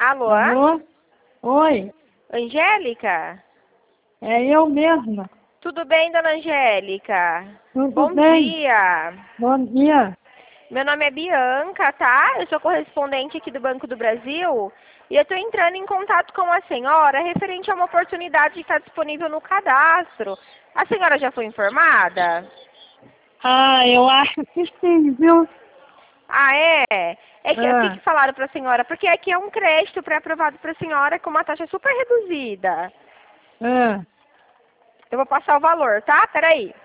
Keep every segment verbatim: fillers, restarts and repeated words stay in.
Alô? Alô? Oi, Angélica? é eu mesma. Tudo bem, dona Angélica? Tudo Bom bem? dia. Bom dia. Meu nome é Bianca, tá? Eu sou correspondente aqui do Banco do Brasil e eu estou entrando em contato com a senhora referente a uma oportunidade que está disponível no cadastro. A senhora já foi informada? Ah, eu acho que sim, viu? Ah, é? É que, o que, Ah, que falaram para a senhora? Porque aqui é um crédito pré-aprovado para a senhora com uma taxa super reduzida. ah, Eu vou passar o valor, tá? Peraí.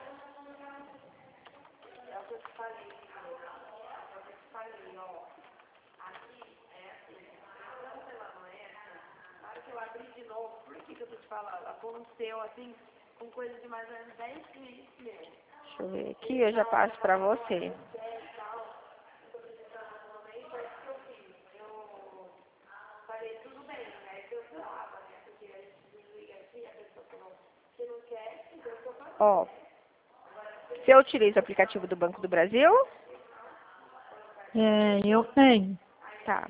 Aconteceu assim, com coisa de mais ou menos dez clientes meus. Deixa eu ver aqui, eu já passo pra você. Ó, você utiliza o aplicativo do Banco do Brasil? é, eu tenho. Tá.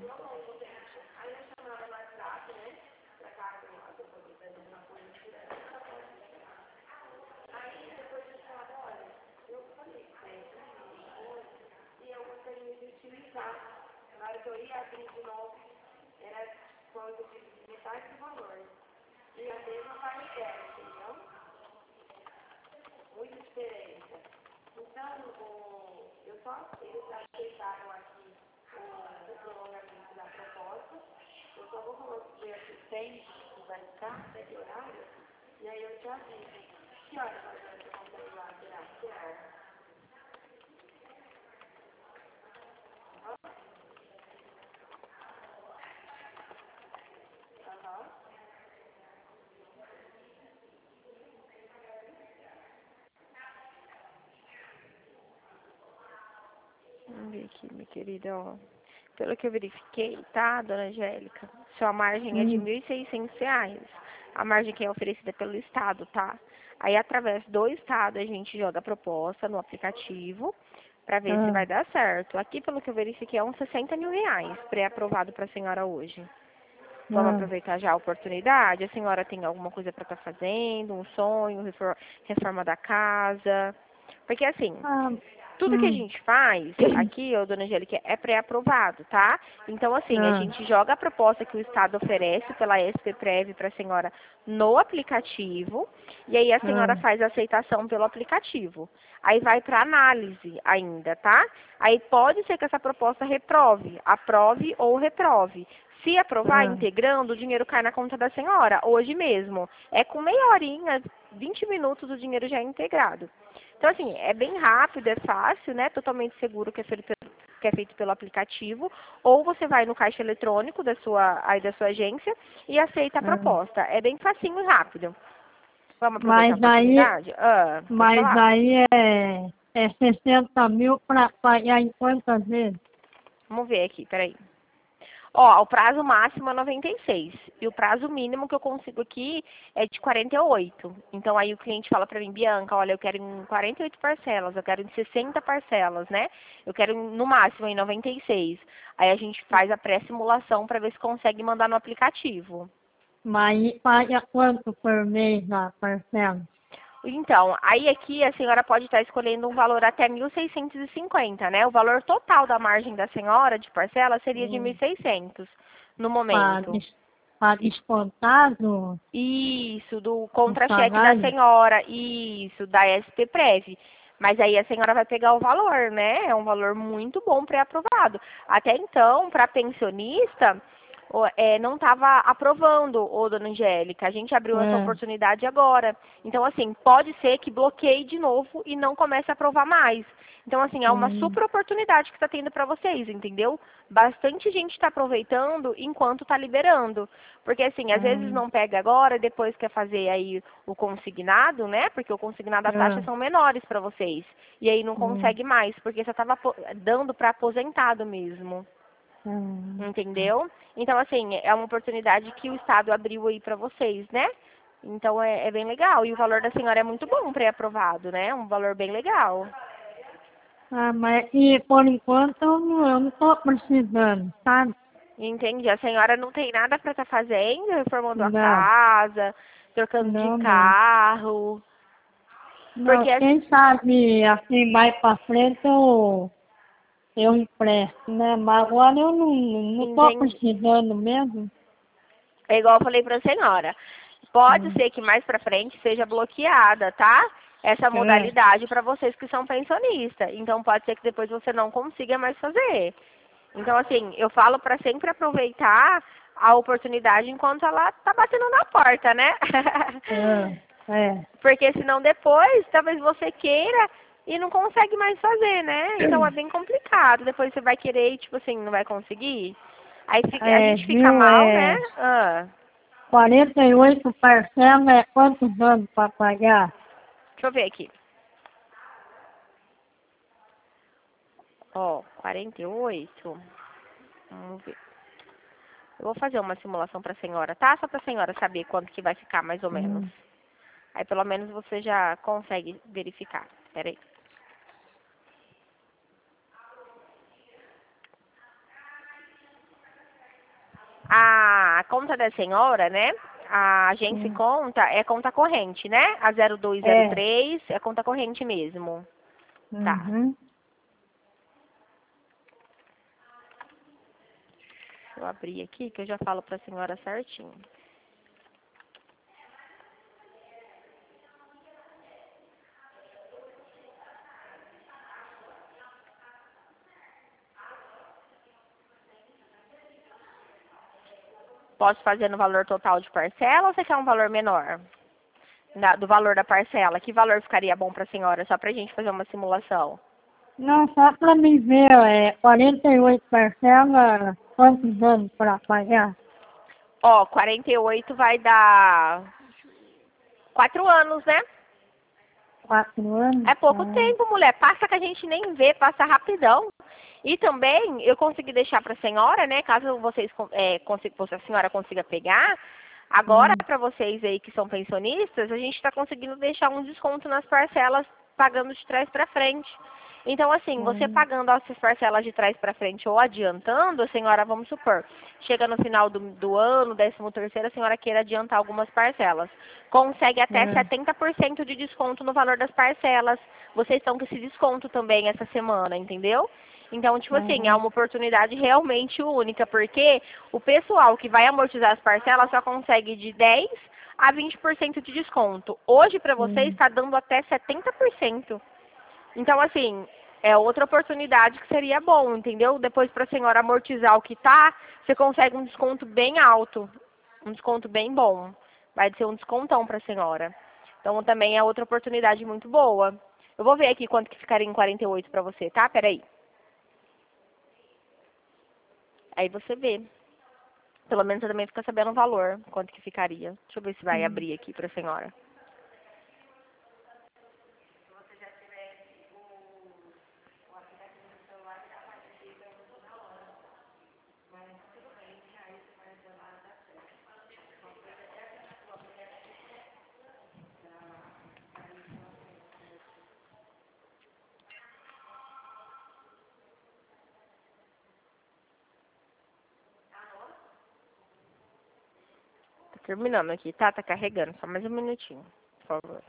Vamos ver aqui, minha querida, ó. Pelo que eu verifiquei, tá, dona Angélica? Sua margem é de Hum, mil e seiscentos reais. A margem que é oferecida pelo Estado, tá? Aí, através do Estado, a gente joga a proposta no aplicativo para ver se ah, vai dar certo. Aqui, pelo que eu verifiquei, é uns sessenta mil reais pré-aprovado para a senhora hoje. Vamos ah, aproveitar já a oportunidade? A senhora tem alguma coisa para estar fazendo? Um sonho, refor- reforma da casa? Porque, assim, ah, tudo que a hum, gente faz aqui, ô, dona Angélica, é pré-aprovado, tá? Então, assim, a ah, gente joga a proposta que o Estado oferece pela S P Prev para a senhora no aplicativo, e aí a senhora ah, faz a aceitação pelo aplicativo. Aí vai para análise ainda, tá? Aí pode ser que essa proposta reprove, aprove ou reprove. Se aprovar ah, integrando, o dinheiro cai na conta da senhora, hoje mesmo. É com meia horinha, vinte minutos, o dinheiro já é integrado. Então, assim, é bem rápido, é fácil, né? Totalmente seguro que é feito pelo, que é feito pelo aplicativo. Ou você vai no caixa eletrônico da sua, aí da sua agência e aceita a ah. proposta. É bem facinho e rápido. Vamos aproveitar a Mas aí, oportunidade? Ah, pode mas falar. aí é, é sessenta mil para pagar em quantas vezes? Vamos ver aqui, peraí. Ó, o prazo máximo é noventa e seis. E o prazo mínimo que eu consigo aqui é de quarenta e oito. Então aí o cliente fala pra mim, Bianca, olha, eu quero em quarenta e oito parcelas, eu quero em sessenta parcelas, né? Eu quero em, no máximo em noventa e seis. Aí a gente faz a pré-simulação para ver se consegue mandar no aplicativo. Mas paga quanto por mês na parcela? Então, aí aqui a senhora pode estar escolhendo um valor até mil seiscentos e cinquenta, né? O valor total da margem da senhora de parcela seria de mil e seiscentos no Para momento. descontar do, Isso, do do contra-cheque da salário? senhora, isso, da S P Prev. Mas aí a senhora vai pegar o valor, né? É um valor muito bom pré-aprovado. Até então, para pensionista, o- é, não estava aprovando, ô dona Angélica. A gente abriu essa É, oportunidade agora. Então, assim, pode ser que bloqueie de novo e não comece a aprovar mais. Então, assim, é uma hum, super oportunidade que está tendo para vocês, entendeu? Bastante gente está aproveitando enquanto está liberando. Porque, assim, às vezes hum, não pega agora, depois quer fazer aí o consignado, né? Porque o consignado, as taxas é, são menores para vocês. E aí não hum, consegue mais, porque você estava dando para aposentado mesmo. hum. Entendeu? Então, assim, é uma oportunidade que o Estado abriu aí para vocês, né? Então, é, é bem legal. E o valor da senhora é muito bom pré-aprovado, né? Um valor bem legal. Ah, mas e por enquanto eu não, eu não tô precisando, sabe? Entendi. A senhora não tem nada para estar fazendo, reformando a Não, casa, trocando de não, não. carro. Não, Porque quem sabe assim mais pra frente eu, eu empresto, né? Mas agora eu não, não tô entendi. precisando mesmo. É igual eu falei para a senhora. Pode Hum, ser que mais para frente seja bloqueada, tá? Essa é, modalidade para vocês que são pensionistas. Então pode ser que depois você não consiga mais fazer. Então assim, eu falo para sempre aproveitar a oportunidade enquanto ela tá batendo na porta, né? é, é. Porque senão depois, talvez você queira e não consegue mais fazer, né? Então é bem complicado. Depois você vai querer e, tipo assim, não vai conseguir. Aí fica, a É, gente fica viu, mal, né? é Ah, quarenta e oito parcelas é quantos anos para pagar? deixa eu ver aqui. Ó, quarenta e oito. Vamos ver. Eu vou fazer uma simulação para a senhora, tá? Só para a senhora saber quanto que vai ficar mais ou menos. Hum, Aí pelo menos você já consegue verificar. Pera aí. A conta da senhora, né? A agência hum, conta é conta corrente, né? A zero dois zero é, três é conta corrente mesmo. Tá. uhum. Deixa eu abrir aqui que eu já falo pra senhora certinho. Posso fazer no valor total de parcela ou você quer um valor menor? Da- do valor da parcela. Que valor ficaria bom pra senhora? Só pra gente fazer uma simulação. Não, só para me ver, é quarenta e oito parcelas, quantos anos para pagar? Ó, quarenta e oito vai dar quatro anos, né? Quatro anos? É pouco Ah, tempo, mulher. Passa que a gente nem vê, passa rapidão. E também eu consegui deixar para a senhora, né? Caso vocês é, consiga, a senhora consiga pegar, agora hum, para vocês aí que são pensionistas, a gente está conseguindo deixar um desconto nas parcelas pagando de trás para frente. Então, assim, você hum, pagando essas parcelas de trás para frente ou adiantando, a senhora, vamos supor, chega no final do, do ano, décimo terceiro, a senhora queira adiantar algumas parcelas. Consegue até é, setenta por cento de desconto no valor das parcelas. Vocês estão com esse desconto também essa semana, entendeu? Então, tipo assim, é ah, uma oportunidade realmente única, porque o pessoal que vai amortizar as parcelas só consegue de dez a vinte por cento de desconto. Hoje, para vocês, hum, está dando até setenta por cento. Então, assim, é outra oportunidade que seria bom, entendeu? Depois, para a senhora amortizar o que tá, você consegue um desconto bem alto, um desconto bem bom. Vai ser um descontão para a senhora. Então, também é outra oportunidade muito boa. Eu vou ver aqui quanto que ficaria em quarenta e oito para você, tá? Peraí. Aí você vê. Pelo menos você também fica sabendo o valor, quanto que ficaria. Deixa eu ver se vai hum. abrir aqui para a senhora. Tá terminando aqui, tá? Tá carregando. Só mais um minutinho, por favor.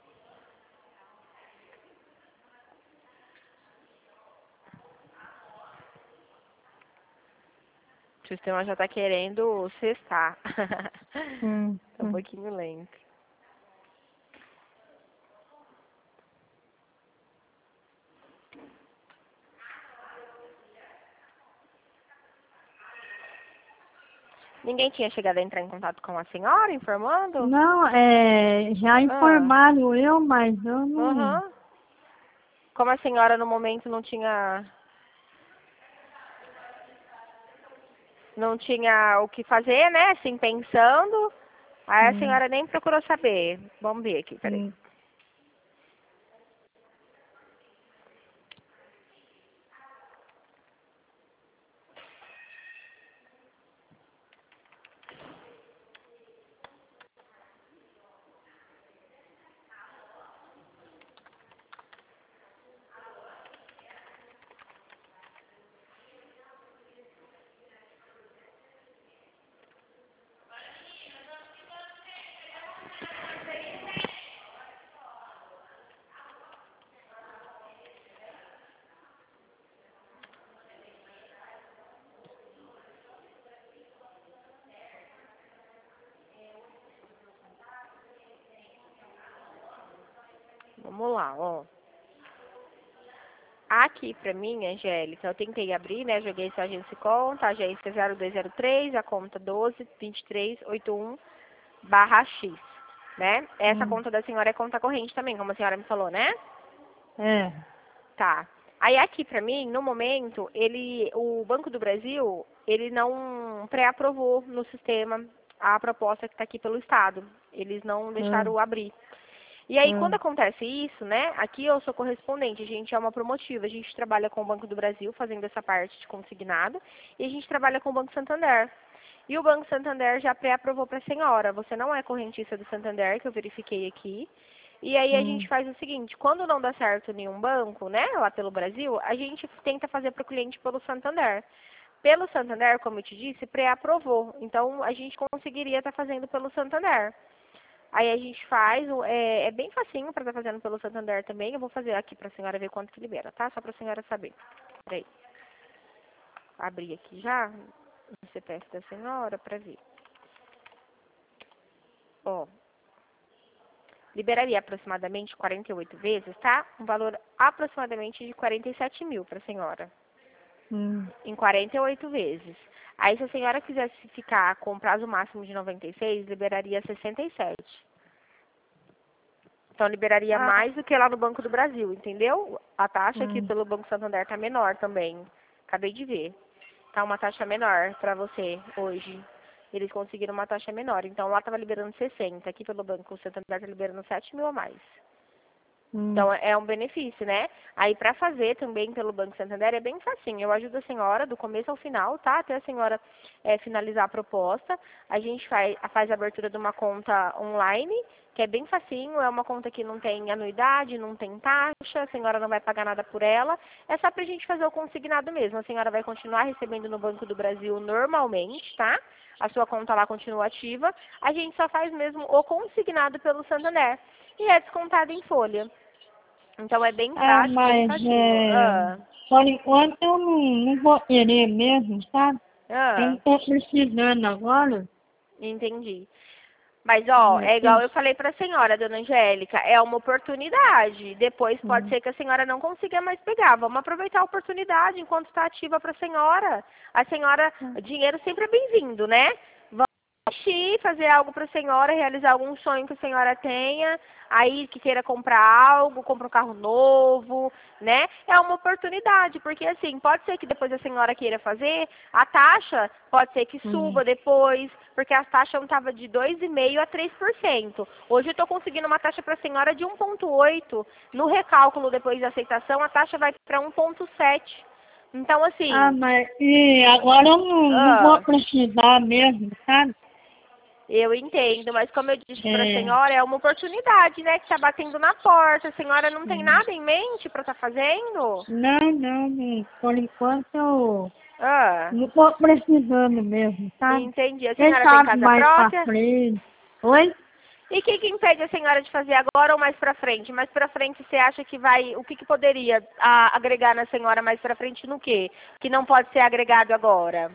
O sistema já tá querendo cessar. Hum, Tá um hum. pouquinho lento. Ninguém tinha chegado a entrar em contato com a senhora, informando? Não, é, já Ah, informaram eu, mas eu não. aham. Como a senhora no momento não tinha, não tinha o que fazer, né? Assim, pensando, aí a Hum, senhora nem procurou saber. Vamos ver aqui, peraí. hum. Vamos lá, ó. Aqui pra mim, Angélica, eu tentei abrir, né? Joguei sua agência e conta, agência zero dois zero três, a conta doze, vinte e três, oitenta e um, barra X, né? Essa Hum. conta da senhora é conta corrente também, como a senhora me falou, né? É. Tá. Aí aqui pra mim, no momento, ele, o Banco do Brasil, ele não pré-aprovou no sistema a proposta que tá aqui pelo Estado. Eles não Hum. deixaram abrir. E aí, quando Hum. acontece isso, né, aqui eu sou correspondente, a gente é uma promotiva, a gente trabalha com o Banco do Brasil, fazendo essa parte de consignado, e a gente trabalha com o Banco Santander. E o Banco Santander já pré-aprovou para a senhora, você não é correntista do Santander, que eu verifiquei aqui, e aí a gente Hum. faz o seguinte, quando não dá certo nenhum banco, né, lá pelo Brasil, a gente tenta fazer para o cliente pelo Santander. Pelo Santander, como eu te disse, pré-aprovou, então a gente conseguiria estar fazendo pelo Santander. Aí a gente faz, é, é bem facinho para estar fazendo pelo Santander também. Eu vou fazer aqui para a senhora ver quanto que libera, tá? Só para a senhora saber. Peraí. Abrir aqui já o C P F da senhora para ver. Ó. Liberaria aproximadamente quarenta e oito vezes, tá? Um valor aproximadamente de quarenta e sete mil para a senhora. Hum. Em quarenta e oito vezes. Aí, se a senhora quisesse ficar com prazo máximo de noventa e seis, liberaria sessenta e sete. Então, liberaria Ah. mais do que lá no Banco do Brasil, entendeu? A taxa aqui Hum. pelo Banco Santander tá menor também. Acabei de ver. Tá uma taxa menor para você hoje. Eles conseguiram uma taxa menor. Então, lá tava liberando sessenta. Aqui pelo Banco Santander tá liberando sete mil a mais. Hum. Então, é um benefício, né? Aí, para fazer também pelo Banco Santander é bem facinho. Eu ajudo a senhora do começo ao final, tá? Até a senhora é, finalizar a proposta. A gente faz, faz a abertura de uma conta online, que é bem facinho. É uma conta que não tem anuidade, não tem taxa, a senhora não vai pagar nada por ela. É só pra gente fazer o consignado mesmo. A senhora vai continuar recebendo no Banco do Brasil normalmente, tá? A sua conta lá continua ativa. A gente só faz mesmo o consignado pelo Santander. E é descontado em folha. Então é bem Ah, prático, bem mas facinho. é, Ah, por enquanto eu não, não vou querer mesmo, sabe? Eu não ah, tô precisando agora. entendi. Mas, ó, É, é igual eu- eu falei pra senhora, dona Angélica, é uma oportunidade. Depois pode hum. ser que a senhora não consiga mais pegar. Vamos aproveitar a oportunidade enquanto está ativa pra senhora. A senhora, dinheiro sempre é bem-vindo, né? Investir, fazer algo para a senhora, realizar algum sonho que a senhora tenha, aí que queira comprar algo, compra um carro novo, né? É uma oportunidade, porque assim, pode ser que depois a senhora queira fazer, a taxa pode ser que Hum. suba depois, porque a taxa estava de dois vírgula cinco por cento a três por cento. Hoje eu estou conseguindo uma taxa para a senhora de um vírgula oito por cento. No recálculo depois da aceitação, a taxa vai para um vírgula sete por cento. Então, Ah, assim, mas e agora eu não, não vou ah, precisar mesmo, sabe? eu entendo, mas como eu disse para a É, senhora, é uma oportunidade, né, que está batendo na porta. A senhora não tem hum. nada em mente para estar fazendo? Não, não, não, por enquanto eu Ah, não tô precisando mesmo, sabe? entendi. A Quem senhora tem sabe casa mais pra própria? frente. Oi? E o que, que impede a senhora de fazer agora ou mais para frente? Mais para frente você acha que vai, o que, que poderia a, agregar na senhora mais para frente no quê? Que não pode ser agregado agora?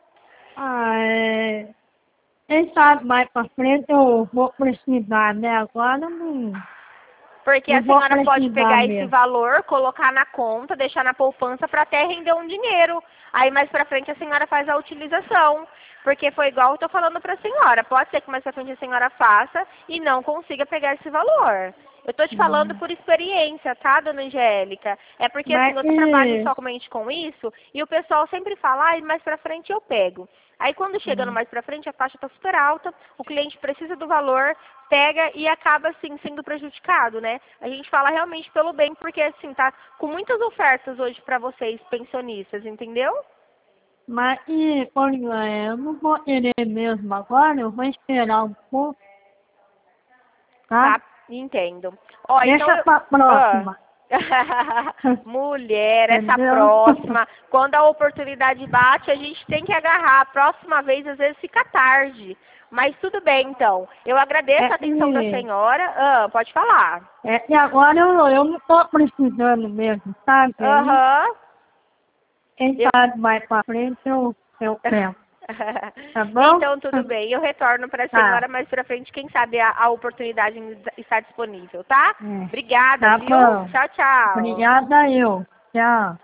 Ah, é... Quem sabe mais pra frente eu vou precisar, né? Agora não, Porque não a vou senhora pode precisar pegar esse mesmo. valor, colocar na conta, deixar na poupança para até render um dinheiro. Aí mais pra frente a senhora faz a utilização. Porque foi igual eu tô falando pra senhora. Pode ser que mais pra frente a senhora faça e não consiga pegar esse valor. Eu tô te falando Hum. por experiência, tá, dona Angélica? É porque assim, Mas eu trabalho e... somente com isso e o pessoal sempre fala, ai, mais pra frente eu pego. Aí quando chega no Hum. mais pra frente, a taxa tá super alta, o cliente precisa do valor, pega e acaba assim sendo prejudicado, né? A gente fala realmente pelo bem, porque assim, tá com muitas ofertas hoje pra vocês pensionistas, entendeu? Mas e, por exemplo, eu não vou querer mesmo agora, eu vou esperar um pouco, tá? Tá, entendo. Ó, então Deixa eu. pra Ah. próxima. Mulher, essa Entendeu? próxima, quando a oportunidade bate, a gente tem que agarrar. A próxima vez, às vezes, fica tarde. Mas tudo bem, então. Eu agradeço a É atenção da que, senhora. Ah, pode falar. é que agora eu, eu não tô precisando mesmo, sabe? Aí, Aham. quem Eu... sabe mais pra frente eu, eu pego. Tá bom? Então, tudo bem. Eu retorno para a senhora mais pra frente, quem sabe a, a oportunidade está disponível, tá? É. Obrigada, Tá viu? bom. Tchau, tchau. Obrigada eu. Tchau.